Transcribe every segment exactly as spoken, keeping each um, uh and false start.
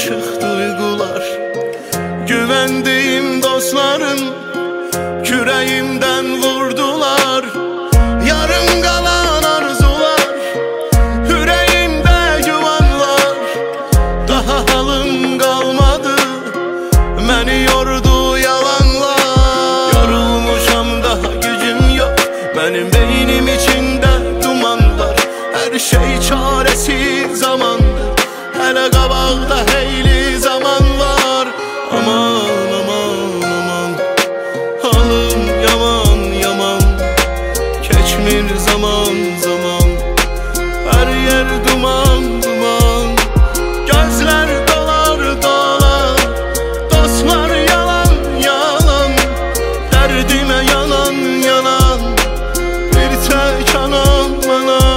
karışık duygular. Güvendiğim dostlarım küreğimden vurdular. Yarım kalan arzular, yüreğimde yuvanlar. Daha halım kalmadı, beni yordu yalanlar. Yorulmuşam, daha gücüm yok, benim beynim içinde dumanlar. Her şey çaresiz zamandır, hele qabaqda heyli zaman var. Aman aman aman, halım yaman yaman, keçmir zaman zaman. Her yer duman duman, gözler dolar dolar. Dostlar yalan yalan, derdime yalan yalan. Bir tek anam bana.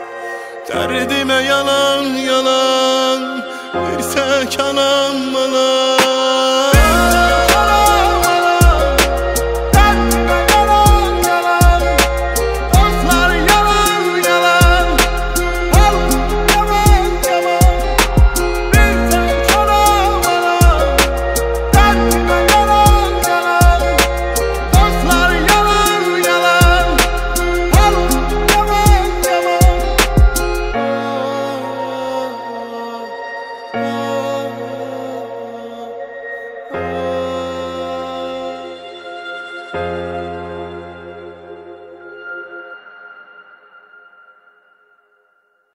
Derdime yalan yalan, bir tek anam bana.